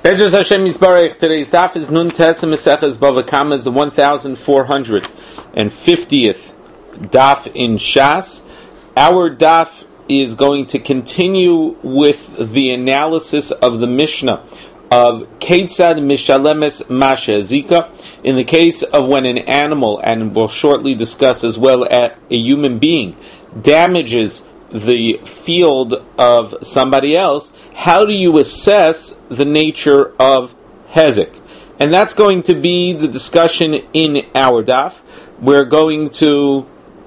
Bezos Hashem Yisbarech. Today's daf is Nun Tes Meseches Bava Kama, is the 1450th daf in Shas. Our daf is going to continue with the analysis of the Mishnah of Keitzad Mishalemes Masha Zika, in the case of when an animal, and we'll shortly discuss as well a human being, damages the field of somebody else. How do you assess the nature of hezek? And that's going to be the discussion in our daf. We're going to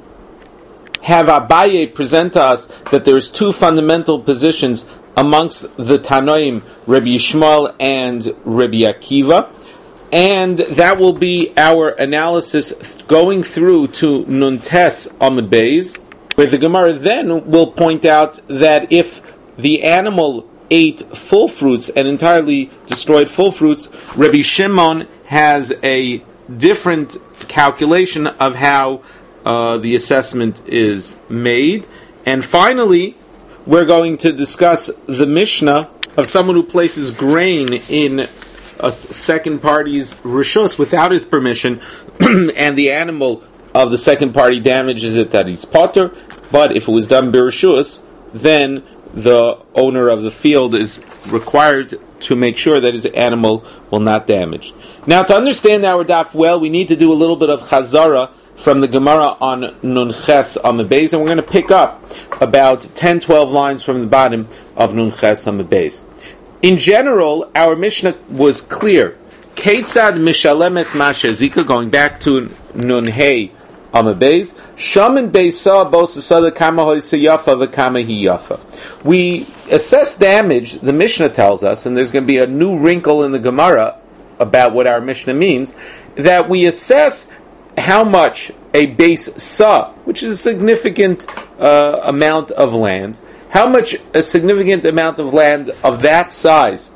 have Abaye present to us that there's two fundamental positions amongst the Tanoim, Rabbi Yishmael and Rabbi Akiva, and that will be our analysis going through to Nuntes Amud Beis, where the Gemara then will point out that if the animal ate full fruits and entirely destroyed full fruits, Rabbi Shimon has a different calculation of how the assessment is made. And finally, we're going to discuss the Mishnah of someone who places grain in a second party's rishus without his permission, and the animal of the second party damages it, that he's potter. But if it was done birshus, then the owner of the field is required to make sure that his animal will not damage. Now, to understand our daf well, we need to do a little bit of chazara from the Gemara on Nun Ches Amud Beis, and we're going to pick up about 10-12 lines from the bottom of Nun Ches Amud Beis. In general, our Mishnah was clear. Keitzad Mishalemes Masha Zika, going back to Nun Hey Amud Beis, Shaman Beisa Bosasada Kama Hoyse Yafa V'Kama Hi Yafa. We assess damage, the Mishnah tells us, and there's going to be a new wrinkle in the Gemara about what our Mishnah means, that we assess how much a base sa, which is a significant amount of land, how much a significant amount of land of that size.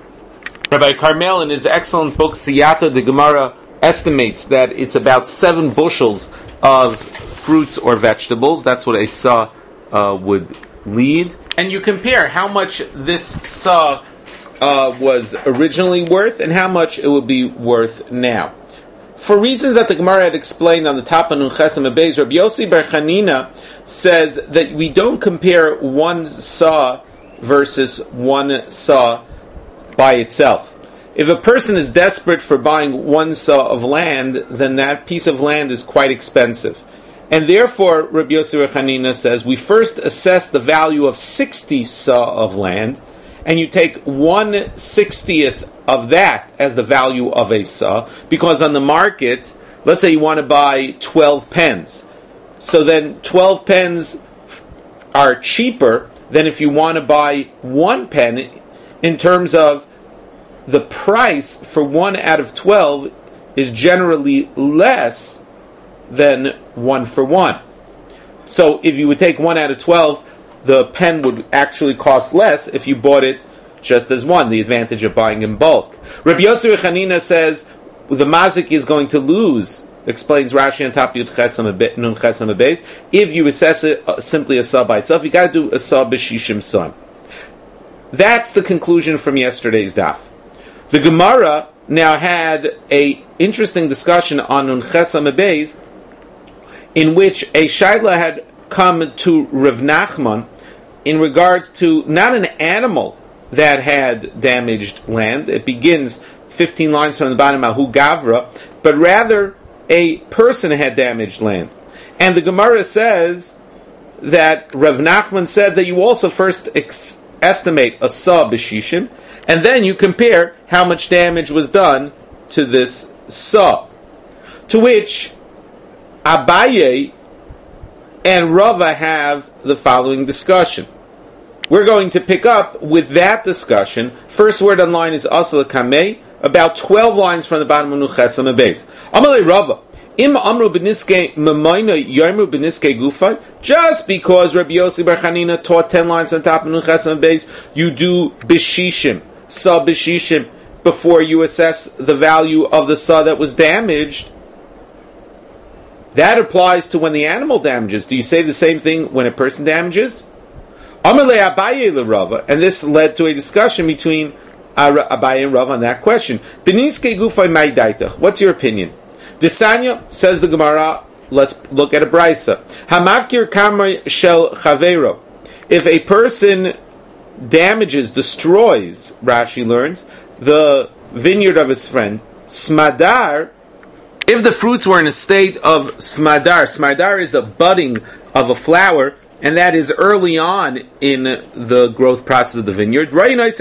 Rabbi Carmel, in his excellent book Siyata de Gemara, estimates that it's about 7 bushels of fruits or vegetables. That's what a sa would lead. And you compare how much this sa was originally worth and how much it would be worth now. For reasons that the Gemara had explained on the top of Nun Ches Amud Beis, Rabbi Yossi bar Chanina says that we don't compare one sa versus one sa by itself. If a person is desperate for buying one sa of land, then that piece of land is quite expensive. And therefore, Rabbi Yossi bar Chanina says, we first assess the value of 60 sa of land, and you take 1/60th of that as the value of a sa, because on the market, let's say you want to buy 12 pens. So then 12 pens are cheaper than if you want to buy 1 pen, in terms of the price for 1 out of 12 is generally less than 1 for 1. So if you would take 1 out of 12, the pen would actually cost less if you bought it just as one, the advantage of buying in bulk. Rabbi Yossi bar Chanina says the mazik is going to lose, explains Rashi on top of Nun Ches Amud Beis, if you assess it simply a sa by itself. You got to do a sa b'shishim sa. That's the conclusion from yesterday's daf. The Gemara now had a interesting discussion on Nun Ches Amud Beis, in which a shaila had come to Rav Nachman in regards to not an animal that had damaged land. It begins 15 lines from the bottom, Ahu Gavra, but rather a person had damaged land. And the Gemara says that Rav Nachman said that you also first estimate a sa b'shishim, and then you compare how much damage was done to this sa. To which Abaye and Rava have the following discussion. We're going to pick up with that discussion. First word on line is Asal Kamei, about 12 lines from the bottom of Nun Ches Amud Beis. Amalei Rava, Im Amru b'niskei Mamayna Yarmu b'niskei Gufa. Just because Rabbi Yossi bar Chanina taught 10 lines on top of Nun Ches Amud Beis, you do b'shishim, sa b'shishim, before you assess the value of the sa that was damaged. That applies to when the animal damages. Do you say the same thing when a person damages? Amalei Abaye le Rava, and this led to a discussion between Abaye and Rav on that question. Beniske gufay mai daitach. What's your opinion? Desanya, says the Gemara, let's look at a brisa. Hamavkir kamay shel chavero. If a person damages, destroys, Rashi learns, the vineyard of his friend, smadar, if the fruits were in a state of smadar is the budding of a flower, and that is early on in the growth process of the vineyard.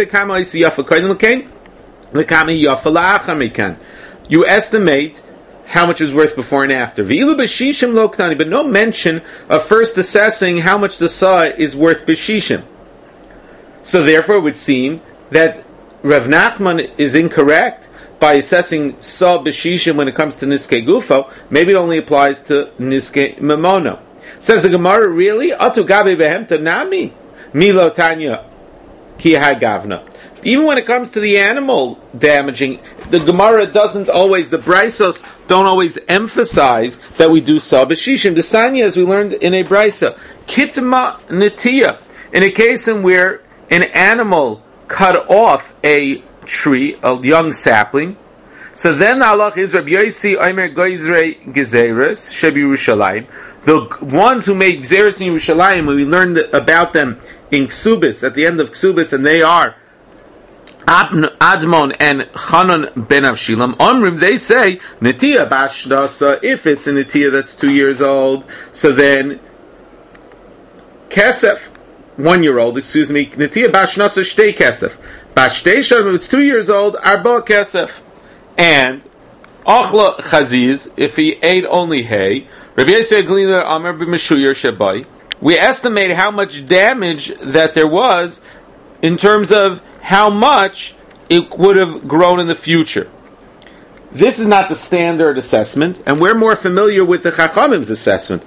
You estimate how much is worth before and after. But no mention of first assessing how much the saw is worth b'shishim. So therefore it would seem that Rav Nachman is incorrect by assessing saw b'shishim when it comes to niskei gufo. Maybe it only applies to niskei mamono. Says the Gemara, really? Atu gabe behemta nami? Milo tanya ki hagavna. Even when it comes to the animal damaging, the Gemara doesn't always, the Brisos don't always emphasize that we do saw b'shishim. The Sanya, as we learned in a Brisa, kitma netiya. In a case in where an animal cut off a tree, a young sapling, so then Allah is Rabbi Yosi Omer Goizrei Gezeres Shebi Yerushalayim. The ones who made Gezeres in Yerushalayim, we learned about them in Ksubis, at the end of Ksubis, and they are Admon and Chanan ben Avshilam. Omrim, they say Netiya Bashdasa. If it's a Netiya that's 2 years old, so then Kesef, 1 year old. Netiya Bashdasa Shtei Kesef. Bashtei Shem, if it's 2 years old, Arba Kesef. And Achla Chaziz, if he ate only hay, Rabbi Yosef Glila Amar b'Meshuyar Shabai, we estimate how much damage that there was in terms of how much it would have grown in the future. This is not the standard assessment, and we're more familiar with the Chachamim's assessment.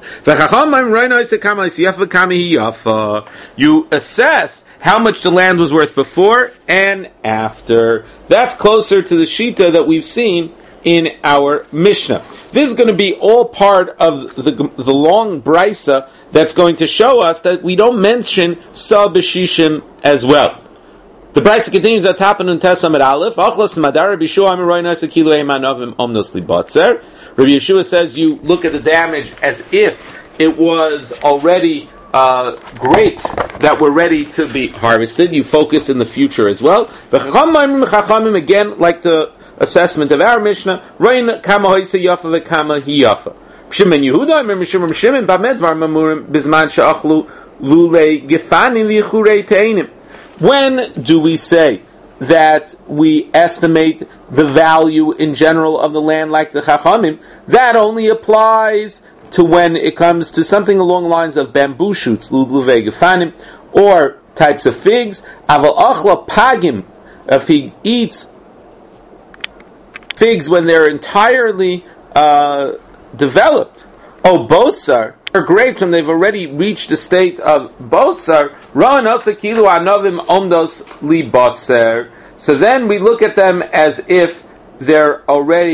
You assess how much the land was worth before and after. That's closer to the Shita that we've seen in our Mishnah. This is going to be all part of the long Brisa that's going to show us that we don't mention Sa B'Shishim as well. The Brisa continues at Tapan and Tesam at Aleph. Achlas Madar Rabbi Yeshua Amiroinasa Kilo Eimanovim Omnos Libatzer. Rabbi Yeshua says you look at the damage as if it was already grapes that were ready to be harvested. You focus in the future as well. Again, like the assessment of our Mishnah, Rein Kama Hoyse Yafa V'Kama Hi Yafa. Shimon Yehuda, Mishum Shimon Bamedvar Mamurim Bizman Sha'achlu Lule Gefanim V'Yichure Te'inim. When do we say that we estimate the value in general of the land like the Chachamim? That only applies to when it comes to something along the lines of bamboo shoots, Ludluve Gefanim, or types of figs. Aval Achla Pagim, if he eats figs when they're entirely developed. Oh, Bosar, or grapes when they've already reached the state of Bosar, so then we look at them as if they're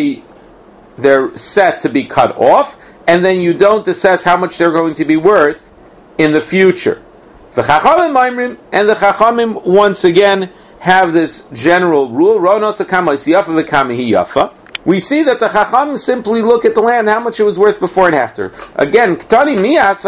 set to be cut off, and then you don't assess how much they're going to be worth in the future. The Chachamim and the Chachamim once again have this general rule. We see that the Chacham simply look at the land, how much it was worth before and after. Again, Ktani Mias,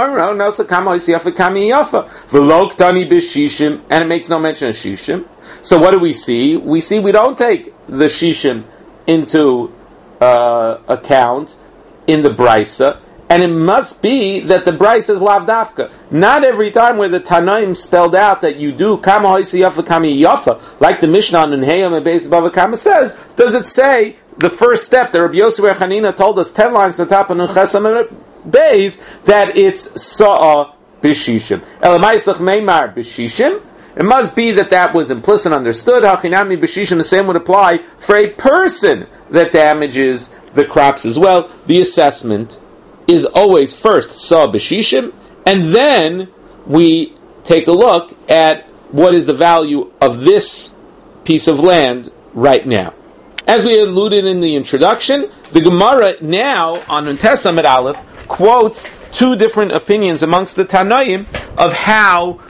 V'lo Ktani B'Shishim, and it makes no mention of Shishim. So what do we see? We see we don't take the Shishim into account in the Brisa, and it must be that the Brisa is Lavdafka. Not every time where the Tanaim spelled out that you do Kama Hoyse Yafa Kama Yafa, like the Mishnah on Neheyam and Beis Bava Kama says, does it say the first step that Rabbi Yosef Hanina told us 10 lines on top of Chesam and Beis that it's Sa'a B'Shishim. Elamayislach Meimar B'Shishim. It must be that was implicit understood. Hachinami B'Shishim, the same would apply for a person that damages the crops as well. The assessment is always first Sa'a B'Shishim, and then we take a look at what is the value of this piece of land right now. As we alluded in the introduction, the Gemara now on Untesa Amud Aleph quotes two different opinions amongst the Tanaim of how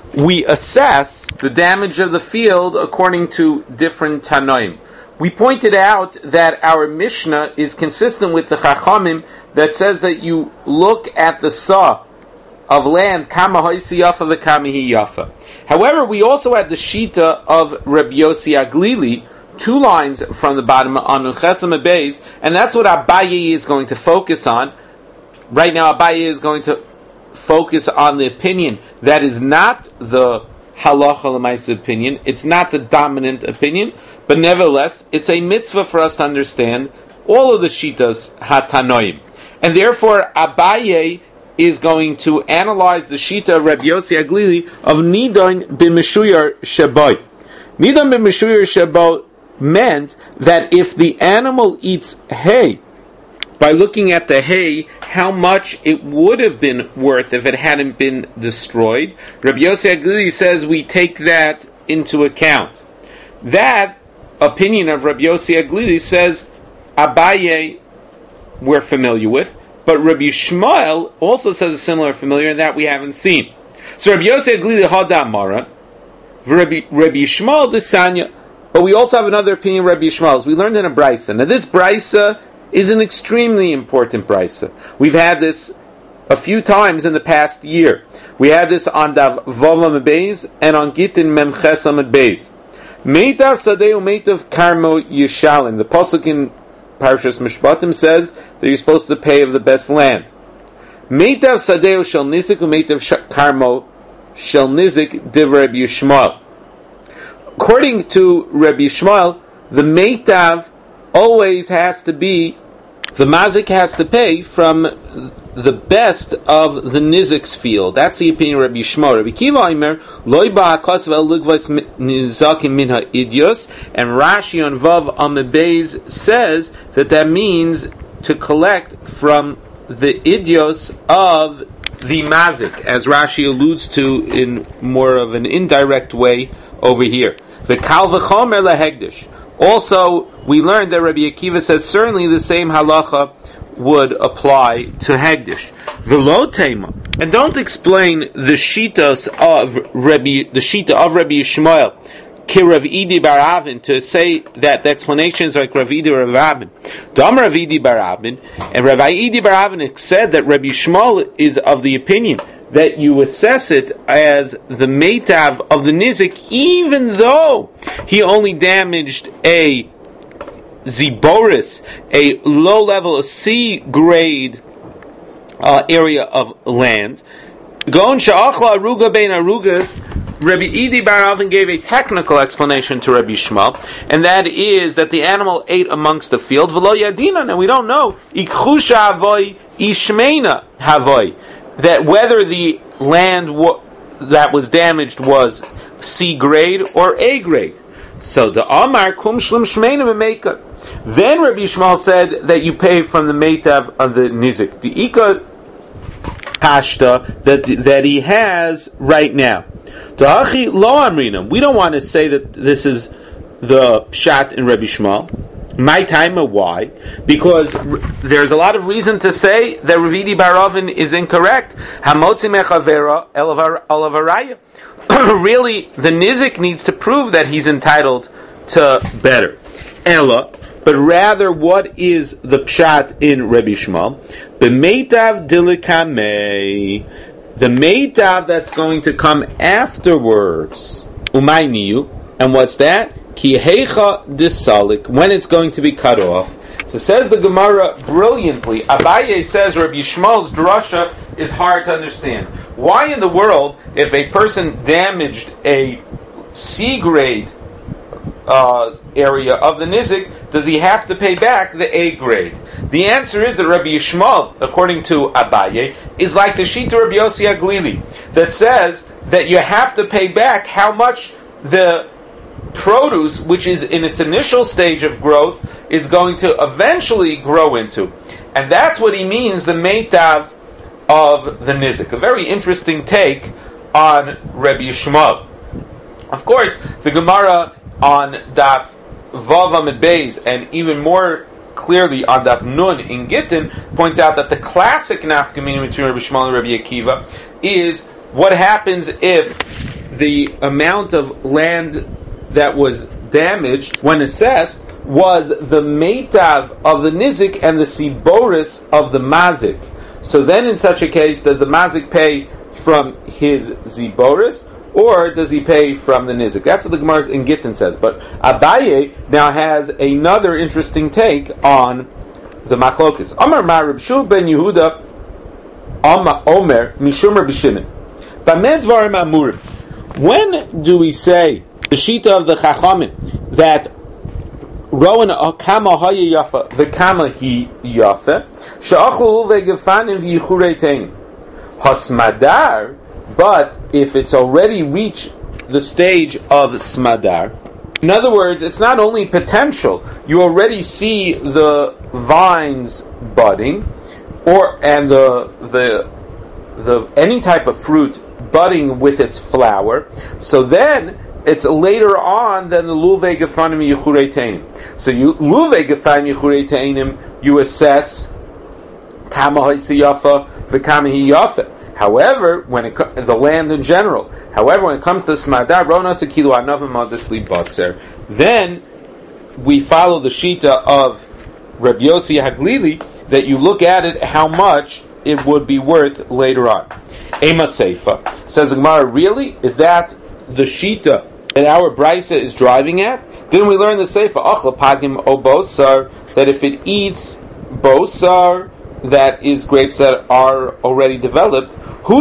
we assess the damage of the field according to different Tanoim. We pointed out that our Mishnah is consistent with the Chachamim that says that you look at the saw of land, kama hoisi yafa v'kama hi yafa. However, we also had the Shita of Rabbi Yossi Aglili, 2 lines from the bottom on Chesam Beis, and that's what Abaye is going to focus on. Right now, Abaye is going to focus on the opinion that is not the halacha l'maisa opinion. It's not the dominant opinion, but nevertheless, it's a mitzvah for us to understand all of the shitas hatanoim, and therefore Abaye is going to analyze the shita of Rabbi Yossi Aglili of nidon b'meshuyar sheboy. Nidon b'meshuyar sheboy meant that if the animal eats hay, by looking at the hay, how much it would have been worth if it hadn't been destroyed. Rabbi Yossi Aglili says we take that into account. That opinion of Rabbi Yossi Aglili says Abaye we're familiar with, but Rabbi Shmuel also says a similar familiar, and that we haven't seen. So Rabbi Yossi Aglili hadam mara, Rabbi Shmuel desanya. But we also have another opinion, Rabbi Shmuel's. We learned in a brisa. Now this brisa is an extremely important brisa. We've had this a few times in the past year. We had this on Dav Vav Beis and on Gittin Mem Ches Amud Beis. Meitav Sadeu Meitav Karmo Yishalim. The pasuk in Parashas Mishpatim says that you're supposed to pay of the best land. Meitav Sadeu Shel Nizik Umeitav Karmo Shel Nizik Div Rabbi Yishmael. According to Rabbi Yishmael, the Meitav always has to be, the mazik has to pay from the best of the nizik's field. That's the opinion of Rabbi Yishmael. Rabbi Kiva Aimer, loy ba'akos ve'el lugvais nizakim min ha'idiyos, and Rashi on Vav Amebez says that means to collect from the idios of the mazik, as Rashi alludes to in more of an indirect way over here. The kal v'chomer lehegdish. Also, we learned that Rabbi Akiva said certainly the same halacha would apply to Hegdish. V'lo tema, and don't explain the shitas of Rabbi Yishmael, ki Rav Idi bar Avin, to say that the explanation is like Rav Idi bar Avin. Dam Rav Idi bar Avin, and Rav Idi bar Avin said that Rabbi Yishmael is of the opinion that you assess it as the meitav of the nizik, even though he only damaged a ziboris, a low level, a C grade area of land. Gon sha'achla aruga bein arugas. Rabbi Idi bar Avin gave a technical explanation to Rabbi Shmuel, and that is that the animal ate amongst the field. V'lo yadina, and we don't know. Ikhusha avoy ishmeina havoy. That whether the land that was damaged was C grade or A grade. So the Amar kum shlim shmeina b'meika. Then Rabbi Yishmael said that you pay from the meitav of the nizik, the ika pashta that he has right now. Ta'achi lo amrinam. We don't want to say that this is the pshat in Rabbi Yishmael. My time, why? Because there's a lot of reason to say that Ravidi bar Avin is incorrect. Hamotzi mechavera elavaraya. Really, the nizik needs to prove that he's entitled to better. Ella, but rather, what is the pshat in Rabbi Shmuel? B'meitav dilikamei, the meitav that's going to come afterwards. Umayniyu, and what's that? Ki heicha disalik, when it's going to be cut off. So says the Gemara brilliantly. Abaye says Rabbi Yishmael's drasha is hard to understand. Why in the world, if a person damaged a C grade area of the nizik, does he have to pay back the A grade? The answer is that Rabbi Yishmael, according to Abaye, is like the Shita Rabbi Yossi Aglili, that says that you have to pay back how much the produce, which is in its initial stage of growth, is going to eventually grow into. And that's what he means, the meitav of the nizik. A very interesting take on Rabbi Yishmael. Of course, the Gemara on Daf Vav Amud Beis, and even more clearly on Daf Nun in Gittin, points out that the classic nafkamina between Rabbi Yishmael and Rabbi Akiva is what happens if the amount of land that was damaged when assessed was the meitav of the nizik and the siboris of the mazik. So then in such a case, does the mazik pay from his ziboris, or does he pay from the nizik? That's what the Gemara in Gittin says. But Abaye now has another interesting take on the machlokas. Amar Marib Shul ben Yehuda Omer Mishum Rabbi Shimon. Bamed Dvarim Amurim. When do we say the shita of the Chachamim that Rowan Kama Haya Yafa the Kama Hi Yafa Sha'achlu veGefanim v'Yichureitein Hasmadar? But if it's already reached the stage of smadar, in other words, it's not only potential. You already see the vines budding, and the any type of fruit budding with its flower. So then it's later on than the luve gefanim yichureitainim. So you luve gefanim yichureitainim, you assess kama ha'isiyafa v'kama hiyafa. However, the land in general. However, when it comes to smadar, then we follow the shita of Rabbi Yossi Haglili that you look at it how much it would be worth later on. Ema Seifa says the Gemara, really? Is that the shita that our brisa is driving at? Didn't we learn the Seifa achla pagim o bosar that if it eats bosar, that is grapes that are already developed,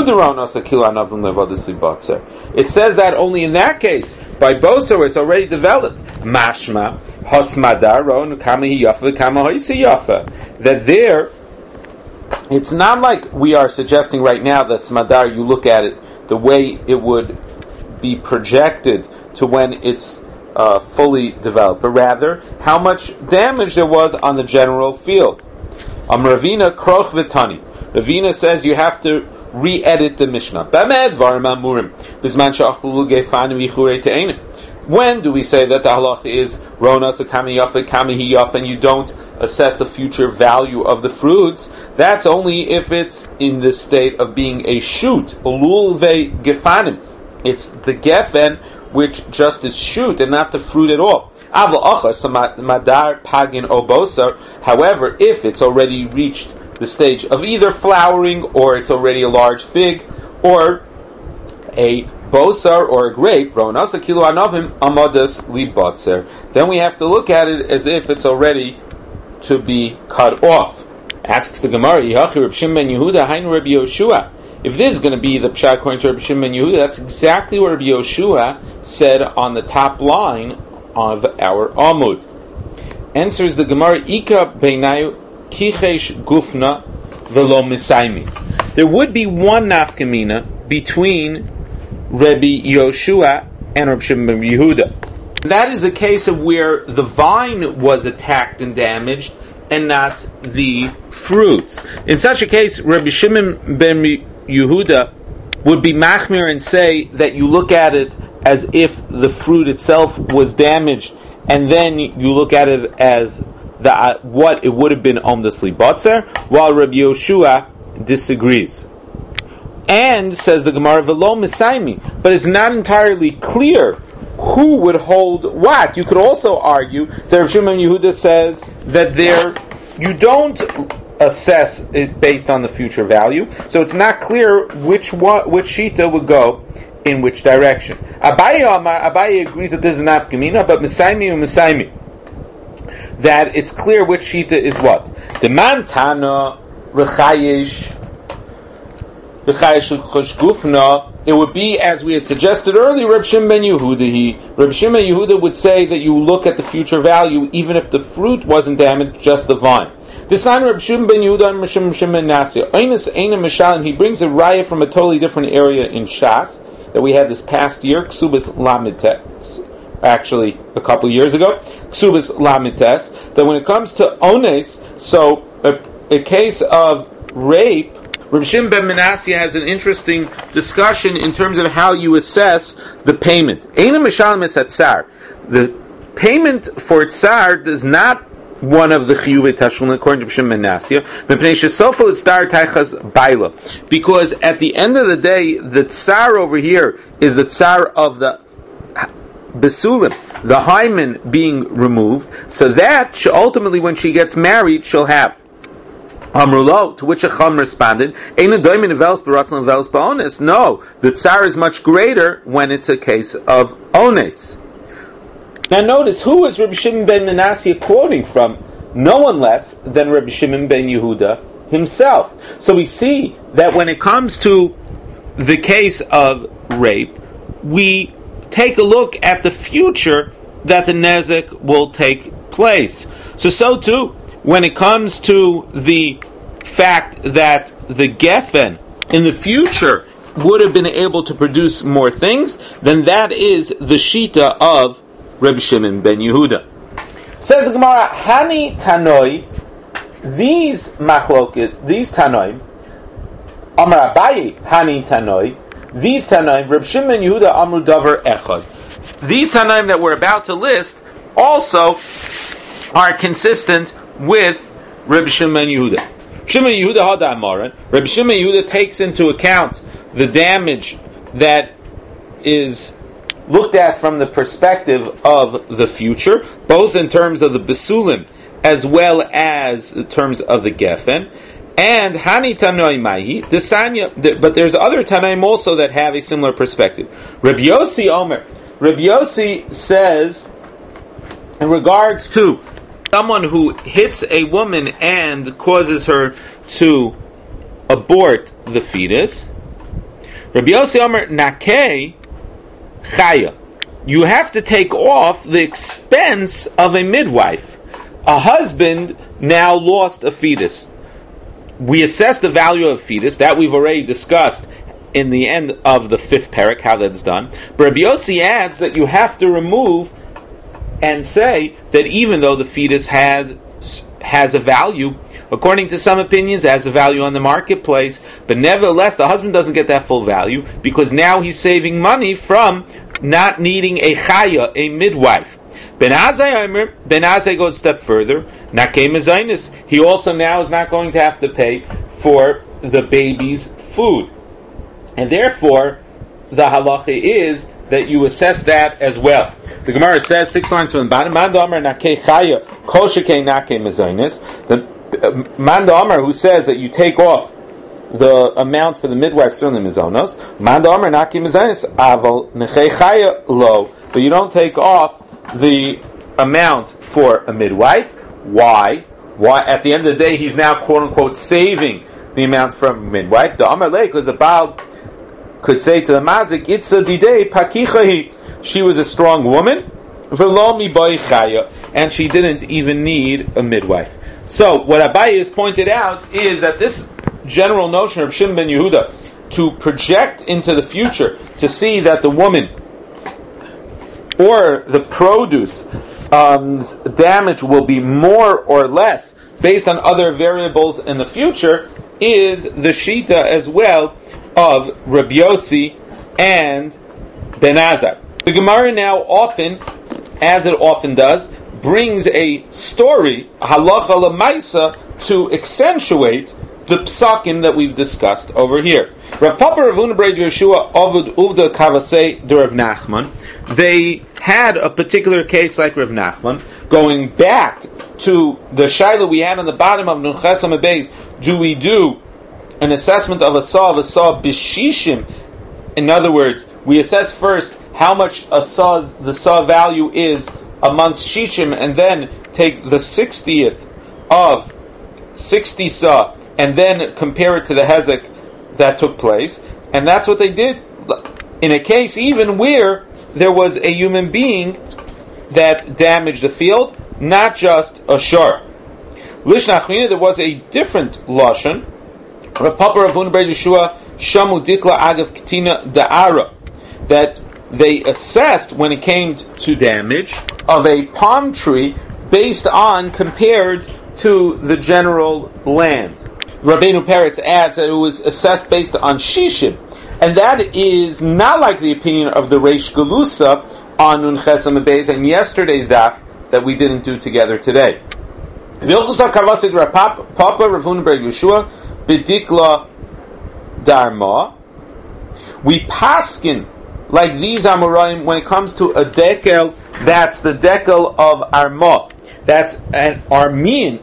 it says that only in that case, by bosa where it's already developed, mashma that there, it's not like we are suggesting right now that smadar, you look at it the way it would be projected to when it's fully developed, but rather how much damage there was on the general field. Ravina kroch v'tani. Ravina says you have to re-edit the Mishnah. When do we say that the halach is ronas kami yafa and you don't assess the future value of the fruits? That's only if it's in the state of being a shoot. Gefanim. It's the gefen which just is shoot and not the fruit at all. However, if it's already reached the stage of either flowering, or it's already a large fig, or a bosar, or a grape, then we have to look at it as if it's already to be cut off. Asks the Gemara, if this is going to be the pshat according to Rabbi Shimon ben Yehuda, that's exactly what Rabbi Yoshua said on the top line of our Amud. Answers the Gemara, Ika beinayu kichesh gufna velo misaimi. There would be one nafkamina between Rabbi Yoshua and Rabbi Shimon ben Yehuda. That is the case of where the vine was attacked and damaged and not the fruits. In such a case, Rabbi Shimon ben Yehuda would be machmir and say that you look at it as if the fruit itself was damaged, and then you look at it as what it would have been omdasli botzer, while Rabbi Yoshua disagrees. And, says the Gemara, velo misaimi, but it's not entirely clear who would hold what. You could also argue that Rabbi Shimon Yehuda says that you don't assess it based on the future value, so it's not clear which shita would go in which direction. Abaye agrees that this is an afkamina, but misaimi, that it's clear which shita is what. The mantana l'chayesh gufna. It would be, as we had suggested earlier, Reb Shimon ben Yehuda. Reb Shimon ben Yehuda would say that you look at the future value, even if the fruit wasn't damaged, just the vine. This sign Reb Shimon ben Yehuda and Reb Shimon ben Nasir. He brings a raya from a totally different area in Shas that we had this past year, Ksubas Lamites, actually a couple years ago, Ksubas Lamites, that when it comes to Ones, so a case of rape, Reb Shimon ben Menashe has an interesting discussion in terms of how you assess the payment. The payment for tsar does not one of the chiyuvei tashlum according to B'Shim ben Nasya. Because at the end of the day, the tsar over here is the tsar of the besulim, the hymen being removed, so that ultimately when she gets married, she'll have. Amrulo, to which a Chum responded, no, the tsar is much greater when it's a case of ones. Now notice, who is Rabbi Shimon ben Menashe quoting from? No one less than Rabbi Shimon ben Yehuda himself. So we see that when it comes to the case of rape, we take a look at the future that the nezek will take place. So too, when it comes to the fact that the geffen in the future would have been able to produce more things, then that is the shita of Reb Shimon ben Yehuda. Says the Gemara, Hani Tanoi, these machlokes, these Tanoim, Amar Abaye, Hani Tanoi, these Tanoim, Reb Shimon ben Yehuda Amru Davar Echad. These Tanoim that we're about to list also are consistent with Reb Shimon ben Yehuda. Shimon Yehuda Hada Amaran. Reb Shimon Yehuda takes into account the damage that is looked at from the perspective of the future, both in terms of the besulim as well as in terms of the geffen. And Hani Tanoi Mahi, Desanya, but there's other Tanaim also that have a similar perspective. Rabbi Yossi Omer. Rabbi Yossi says, in regards to someone who hits a woman and causes her to abort the fetus, Rabbi Yossi Omer Nakei Chaya. You have to take off the expense of a midwife. A husband now lost a fetus. We assess the value of a fetus, that we've already discussed in the end of the 5th parak, how that's done. But Rabbi Yossi adds that you have to remove and say that even though the fetus has a value, according to some opinions, it has a value on the marketplace, but nevertheless the husband doesn't get that full value because now he's saving money from not needing a chaya, a midwife. Ben Azai goes a step further. Nakei mezainis. He also now is not going to have to pay for the baby's food, and therefore the halacha is that you assess that as well. The Gemara says 6 lines from the bottom. Manda Amar Nakei Chaya Kol Shekei Nakei Mezainis. The Manda Amar who says that you take off the amount for the midwife, certainly Mizonos. Manda Amar Nakei Mezainis Aval Nekei Chaya Lo. But you don't take off the amount for a midwife. Why? Why? At the end of the day, he's now quote unquote saving the amount from a midwife. The Amar Le, because the Baal could say to the Mazik, Itza Didei Pakichahi. She was a strong woman, and she didn't even need a midwife. So, what Abaye has pointed out is that this general notion of Shimon ben Yehuda to project into the future, to see that the woman or the produce damage will be more or less based on other variables in the future, is the Shita as well of Rabbi Yossi and Ben Azai. The Gemara now often, as it often does, brings a story, halacha lemaisa, to accentuate the psakim that we've discussed over here. Rav Papa Rav Huna bar Yeshua Avud Uvda Kavasei de Rav Nachman. They had a particular case like Rav Nachman, going back to the shaila we had on the bottom of Nunches Beis. Do we do an assessment of a saw bishishim? In other words, we assess first how much the saw value is amongst shishim, and then take the 60th of 60 saw, and then compare it to the hezek that took place. And that's what they did in a case even where there was a human being that damaged the field, not just a shar. Lishnachmina, there was a different lashon. Rav Papa Rav Huna bar Yeshua Shamu Dikla Agav Ketina Da'ara, that they assessed when it came to damage of a palm tree based on compared to the general land. Rabbeinu Peretz adds that it was assessed based on shishim, and that is not like the opinion of the Reish Galusa on Nun Chesam Beis and yesterday's daf that we didn't do together today. Vilchusa kavasid Papa Ravuna Ber Yeshua b'dikla darma. We paskin like these Amoraim when it comes to a dekel. That's the dekel of Arma. That's an Armenian,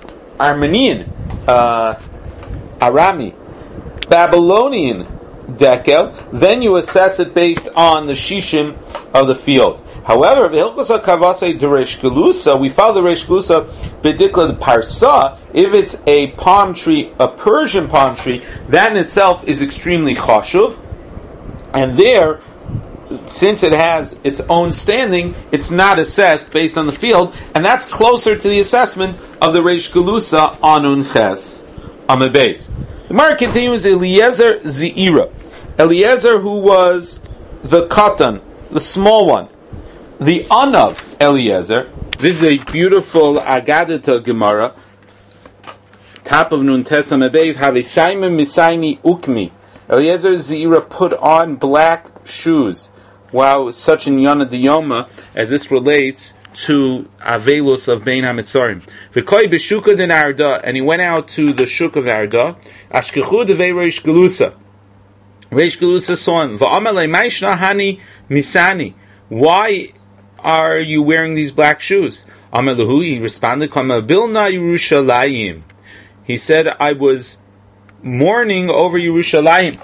Arami, Babylonian dekel. Then you assess it based on the shishim of the field. However, we follow the Reish Galusa b'dikla the parsa. If it's a palm tree, a Persian palm tree, that in itself is extremely chashuv, and there, since it has its own standing, it's not assessed based on the field, and that's closer to the assessment of the Reish Galusa Anun Ches Amebes. The Gemara continues, Eliezer Zeira. Eliezer, who was the katan, the small one, the Anav Eliezer. This is a beautiful Agadata Gemara. Top of Nun Tes Amebes, have a Simon Misaimi Ukmi. Eliezer Zeira put on black shoes. Wow, such in Yana Diyoma, as this relates to Avelus of Bein HaMetzarim. V'koi b'shuka den Arda, and he went out to the shuk of Arda. Ashkechu devei Reish Galusa. Reish Galusa saw him. V'amalei ma'ishna hani misani. Why are you wearing these black shoes? Amalahu, he responded, Kama bilna Yerushalayim. He said, I was mourning over Yerushalayim.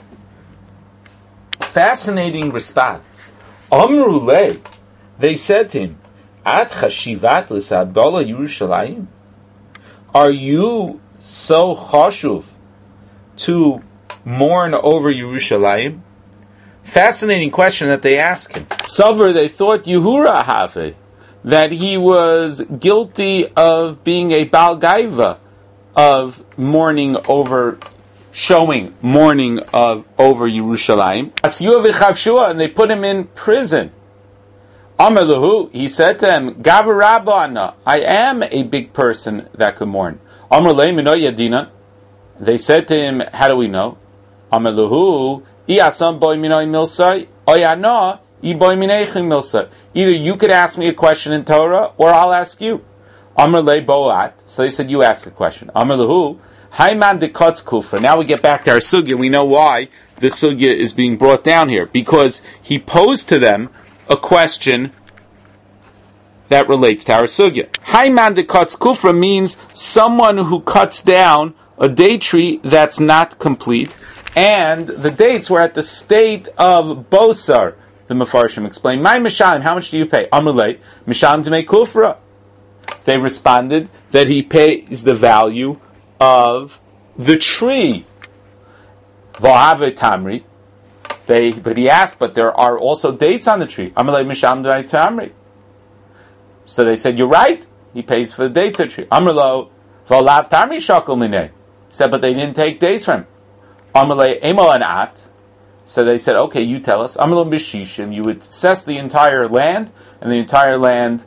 Fascinating response. Amrulei, they said to him, At chashivat l'sabala Yerushalayim? Are you so chashuv to mourn over Yerushalayim? Fascinating question that they ask him. Savar, they thought Yehura have, that he was guilty of being a Baal Gaiva, of mourning over, showing mourning of over Yerushalayim. And they put him in prison. Amar lahu, he said to him, Gavar Rabbana, I am a big person that could mourn. Amar lei mino yadina. They said to him, how do we know? Amar lahu, Iyasam boy minoi milsai, oyana I boy mineichim milsai. Either you could ask me a question in Torah, or I'll ask you. Amar lei boat. So they said, you ask a question. Amar lahu, Haiman de Kotz Kufra. Now we get back to our sugya. We know why the sugya is being brought down here. Because he posed to them a question that relates to our sugya. Haiman de Kotz Kufra means someone who cuts down a date tree that's not complete, and the dates were at the state of Bosar. The Mefarshim explained, My Mishalim, how much do you pay? Amrulay, Mishalim to make Kufra. They responded that he pays the value of the tree. Vahave Tamri. But he asked, but there are also dates on the tree. Amrulay Mishalim to Tamri. So they said, you're right. He pays for the dates of the tree. Amrulay Valav Tamri Shakal Mineh. Said, but they didn't take dates from him. Amalei Emo and At. So they said, okay, you tell us. Amalei Bishishim, you would assess the entire land, and the entire land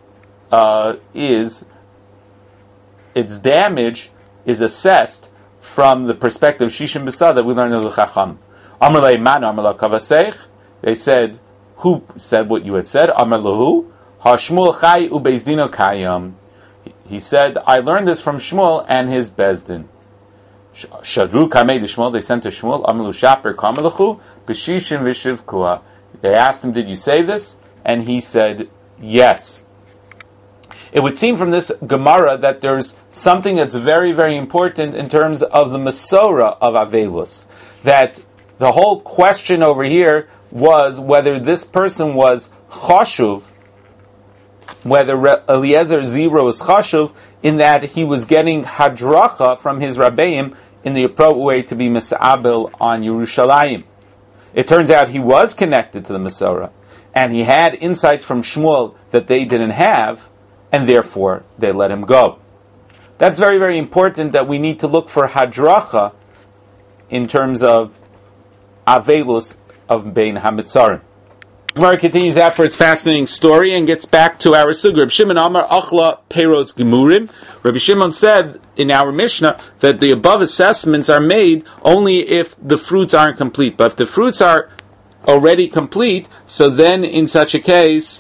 its damage is assessed from the perspective of Shishim B'sa that we learned in the Chacham. Amalei Man, Amalei Kavaseich. They said, who said what you had said? Amalei Hashmul Chai Ubeizdino Kayam. He said, I learned this from Shmuel and his Bezdin. Shadru Kamei de Shmuel, they sent to Shmuel, Amalu Shaper Kamelachu, B'shishim Vishiv Kua. They asked him, did you say this? And he said, yes. It would seem from this Gemara that there's something that's very, very important in terms of the Masorah of Avelus. That the whole question over here was whether this person was Chashuv, whether Eliezer Zeira was Chashuv, in that he was getting hadracha from his Rabbeim in the appropriate way to be Misa'abil on Yerushalayim. It turns out he was connected to the Masorah, and he had insights from Shmuel that they didn't have, and therefore they let him go. That's very, very important, that we need to look for hadracha in terms of Avelus of Bein HaMetzarim. Gemara continues after its fascinating story and gets back to our sugya. Rabbi Shimon Amar Achla Peiros Gemurim. Rabbi Shimon said in our Mishnah that the above assessments are made only if the fruits aren't complete. But if the fruits are already complete, so then in such a case,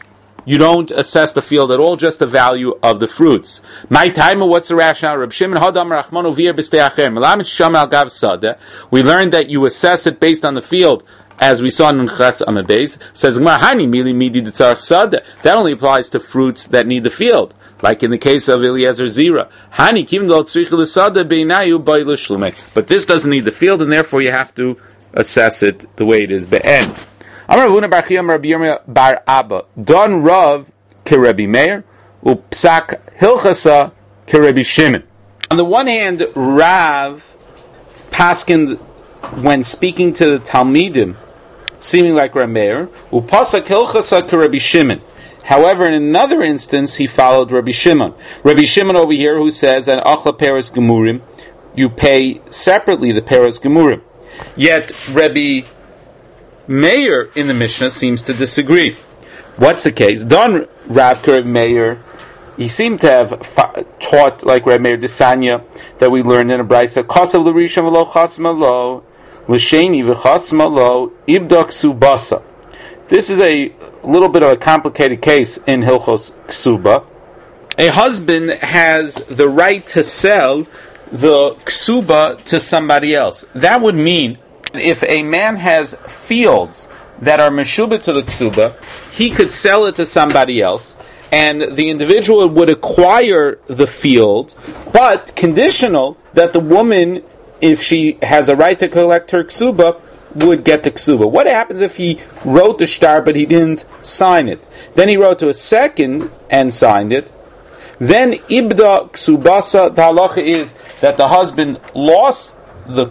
you don't assess the field at all, just the value of the fruits. My time, what's the rationale? Reb Shimon Hadam Rachmanu Vir B'stei Acher. Melamed Sham Al Gav Sadeh. We learned that you assess it based on the field, as we saw in Nunchatz Amabez. Says Gemara Hani Mili Midi D'Tzarach Sadeh. That only applies to fruits that need the field, like in the case of Eliezer Zira. Hani Kim Dol Tzrich L'Sadeh Beinayu Bay L'Shlume. But this doesn't need the field, and therefore you have to assess it the way it is. Be'en. Amar Ravuna Bar Chiya Rabbi Yirmiyah Bar Abba Don Rav Kerebi Meir Upsak Hilchasa Kerebi Shimon. On the one hand, Rav paskined when speaking to the Talmidim, seeming like Rabbi Meir, Upasak Hilchasa Kerebi Shimon. However, in another instance, he followed Rabbi Shimon. Rabbi Shimon over here, who says that Achla Peres Gemurim, you pay separately the Peres Gemurim. Yet Rabbi Meir in the Mishnah seems to disagree. What's the case? Don Rav Kerev Meir, he seemed to have taught like Rav Meir Desanya that we learned in a brayso. Kasav l'rishon v'lo chasma lo l'sheni v'chasma lo ibda ksubasa. This is a little bit of a complicated case in Hilchos Ksuba. A husband has the right to sell the ksuba to somebody else. That would mean if a man has fields that are meshubah to the ksuba, he could sell it to somebody else, and the individual would acquire the field, but conditional that the woman, if she has a right to collect her ksuba, would get the ksuba. What happens if he wrote the shtar but he didn't sign it? Then he wrote to a second and signed it. Then ibda ksubasa, the halacha is that the husband lost the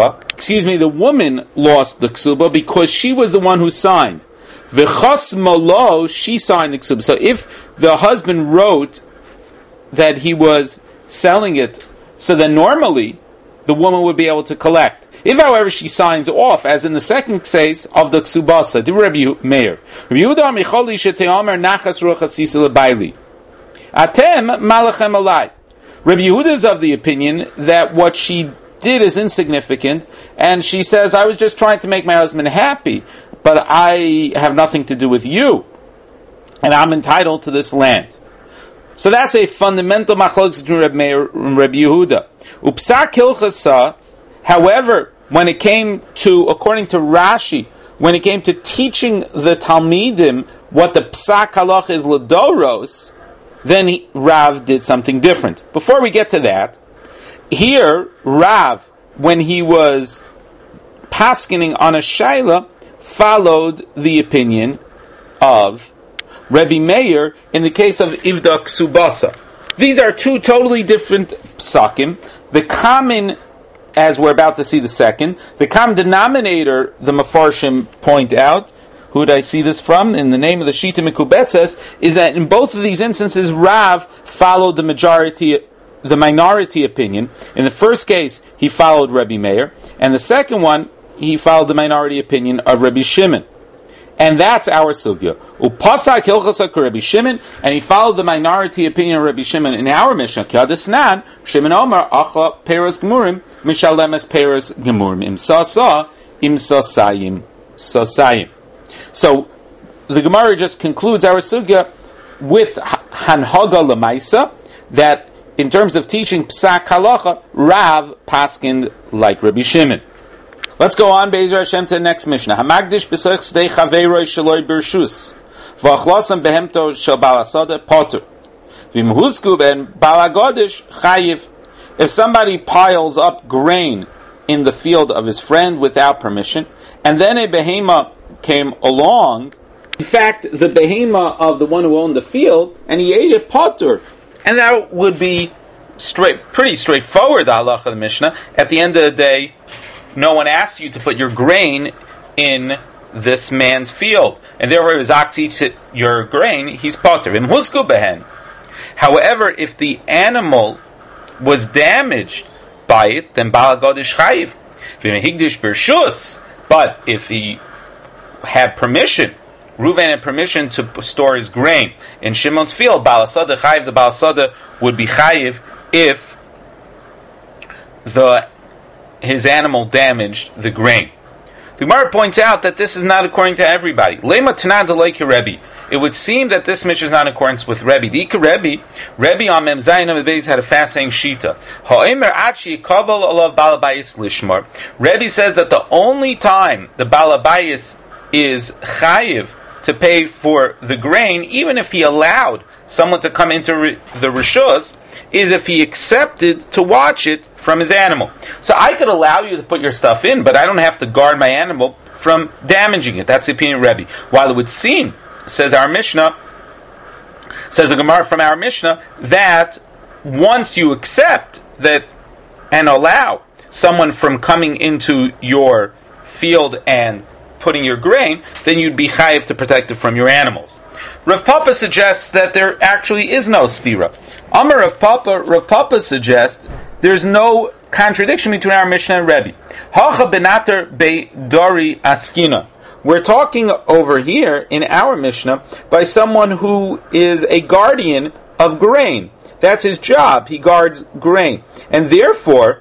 woman lost the ksuba because she was the one who signed. V'chas malo, she signed the ksuba. So if the husband wrote that he was selling it, so then normally the woman would be able to collect. If, however, she signs off, as in the second case of the ksubasa, the Rabbi Meir. Rabbi Yehuda Micholi sheteamer nachas ruach asisa lebaili. Atem malachem alai. Rabbi Yehuda is of the opinion that what she did is insignificant, and she says, I was just trying to make my husband happy, but I have nothing to do with you, and I'm entitled to this land. So that's a fundamental machlokes between Rabbi Meir and Rabbi Yehuda. Upsak hilchasa, however, when it came to, according to Rashi, when it came to teaching the Talmidim what the psak halach is l'doros, then Rav did something different. Before we get to that, here, Rav, when he was paskening on a shaila, followed the opinion of Rabbi Meir in the case of Ivda Ksubasa. These are two totally different psakim. The common, as we're about to see the second, the common denominator, the Mefarshim point out, who did I see this from? In the name of the Shita Mikubetzes, is that in both of these instances, Rav followed the minority opinion. In the first case, he followed Rabbi Meir, and the second one, he followed the minority opinion of Rabbi Shimon. And that's our sugya. Upasak hilchasa Rabbi Shimon, and he followed the minority opinion of Rabbi Shimon in our Mishnah. Kiadisnan, Shimon Omar, achla peres gemurim, mishalemes peres gemurim, imsasa, imsasayim, sasayim. So, the Gemara just concludes our sugya with hanhaga lemaisa, that in terms of teaching psak halacha, Rav paskined like Rabbi Shimon. Let's go on, Be'ezer Hashem, to the next Mishnah. Hamagdish b'sech sdei chaveiroi shaloi bershus, v'achlosam behemto shel balasada potter, v'imhusku ben balagodish chayiv. If somebody piles up grain in the field of his friend without permission, and then a behema came along, in fact, the behema of the one who owned the field, and he ate it potter. And that would be pretty straightforward, the halacha of the Mishnah. At the end of the day, no one asks you to put your grain in this man's field. And therefore, if Zak eats your grain, he's potter. However, if the animal was damaged by it, then balagodish chayiv. But if he had permission, Reuven had permission to store his grain in Shimon's field, balasada chayiv, the balasada would be chayiv if his animal damaged the grain. The Gemara points out that this is not according to everybody. Lema tanad like Rebbe. it would seem that this Mishnah is not in accordance with Rebbe. Dika Rebbe on Mem Zayin Amud Beis had a fascinating shita. Ha'omer achi kabel alav balabayis lishmar. Rebbe says that the only time the balabayis is chayiv to pay for the grain, even if he allowed someone to come into the rishus, is if he accepted to watch it from his animal. So I could allow you to put your stuff in, but I don't have to guard my animal from damaging it. That's the opinion of Rebbe. While it would seem, says our Mishnah, says the Gemara from our Mishnah, that once you accept that and allow someone from coming into your field and putting your grain, then you'd be chayiv to protect it from your animals. Rav Papa suggests that there actually is no stira. Amar Rav Papa suggests there's no contradiction between our Mishnah and Rebbe. Hacha benater beidori askina. We're talking over here in our Mishnah by someone who is a guardian of grain. That's his job. He guards grain. And therefore,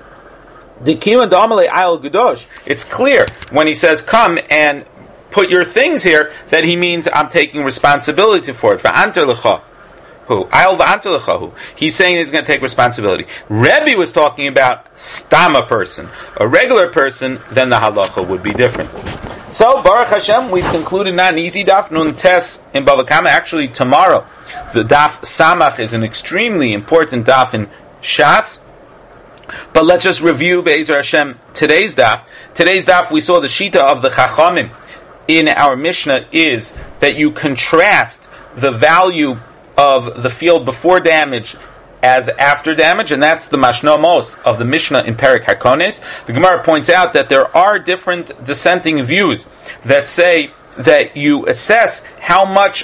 it's clear when he says, come and put your things here, that he means I'm taking responsibility for it. He's saying he's going to take responsibility. Rebbe was talking about stama person, a regular person, then the halacha would be different. So, Baruch Hashem, we've concluded not an easy daf, nun tes in Bava Kama. Actually, tomorrow, the daf Samach is an extremely important daf in Shas. But let's just review, Be'ezer Hashem, today's daf. Today's daf, we saw the shita of the Chachamim in our Mishnah is that you contrast the value of the field before damage as after damage, and that's the mashnomos of the Mishnah in Perek HaKones. The Gemara points out that there are different dissenting views that say that you assess how much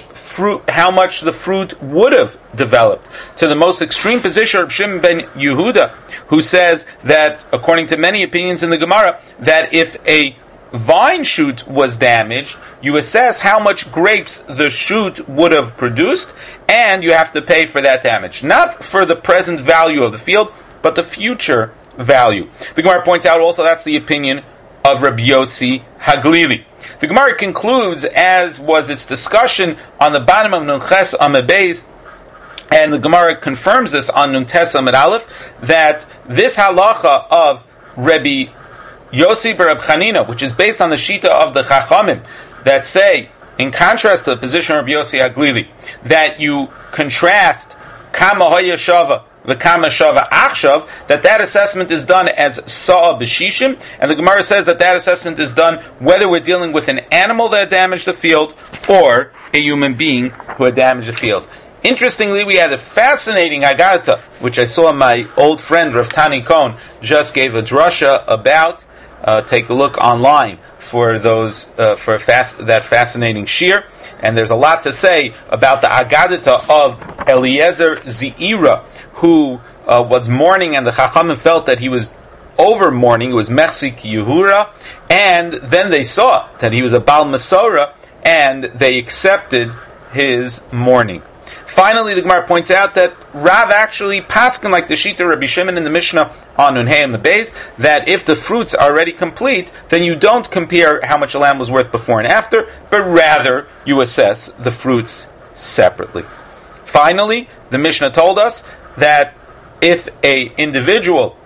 the fruit would have developed. To the most extreme position of Shimon ben Yehuda, who says that, according to many opinions in the Gemara, that if a vine shoot was damaged, you assess how much grapes the shoot would have produced, and you have to pay for that damage. Not for the present value of the field, but the future value. The Gemara points out also that's the opinion of Rabbi Yossi Haglili. The Gemara concludes, as was its discussion on the bottom of Nunches Amud Beis, and the Gemara confirms this on Nuntes Amud Aleph, that this halacha of Rabbi Yossi bar Chanina, which is based on the shita of the Chachamim, that say, in contrast to the position of Rabbi Yossi Haglili, that you contrast Kama Hoya Shava the Kama Shava Achshav, that assessment is done as Sa'a B'Shishim, and the Gemara says that assessment is done whether we're dealing with an animal that damaged the field or a human being who had damaged the field. Interestingly, we had a fascinating Haggadah, which I saw my old friend Rav Tani Cohn just gave a drasha about. Take a look online for those that fascinating shir, and there's a lot to say about the Haggadah of Eliezer Zeira, who was mourning, and the Chachamim felt that he was over mourning. It was Mechsi Yehura, and then they saw that he was a Baal Masorah, and they accepted his mourning. Finally, the Gemara points out that Rav actually paskin like the Shita Rabbi Shimon in the Mishnah on Nunhei and the Beis, that if the fruits are already complete, then you don't compare how much a lamb was worth before and after, but rather you assess the fruits separately. Finally, the Mishnah told us that if a individual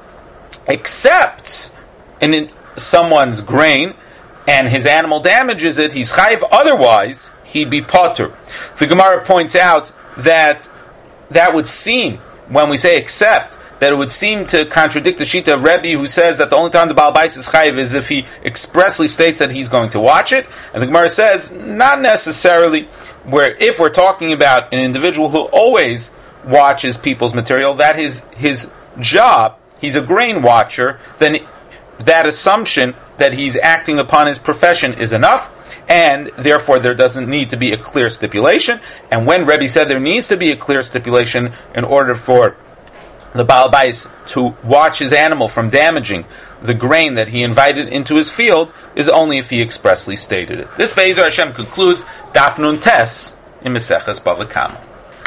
accepts someone's grain and his animal damages it, he's chayiv, otherwise he'd be potter. The Gemara points out that would seem, when we say accept, that it would seem to contradict the shita of Rebbe, who says that the only time the Baal Bais is chayiv is if he expressly states that he's going to watch it. And the Gemara says, not necessarily, where if we're talking about an individual who always watches people's material, that is his job, he's a grain watcher, then that assumption that he's acting upon his profession is enough, and therefore there doesn't need to be a clear stipulation. And when Rebbe said there needs to be a clear stipulation in order for the Baal Bais to watch his animal from damaging the grain that he invited into his field, is only if he expressly stated it. This Be'ezer Hashem concludes Daf Nun Tes in Meseches Bava Kama.